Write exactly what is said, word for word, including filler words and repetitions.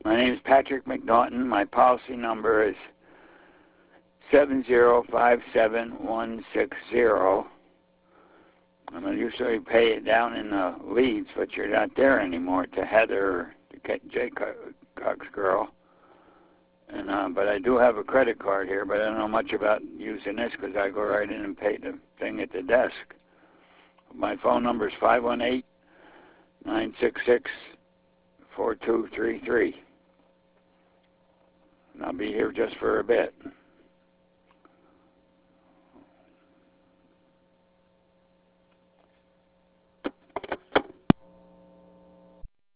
My name is Patrick McNaughton. My policy number is seven zero five seven one six zero. I'm going to usually pay it down in the Leeds, but you're not there anymore, to Heather, to J. Cox girl. And uh, but I do have a credit card here, but I don't know much about using this because I go right in and pay the thing at the desk. My phone number is five one eight, nine six six, four two three three. And I'll be here just for a bit.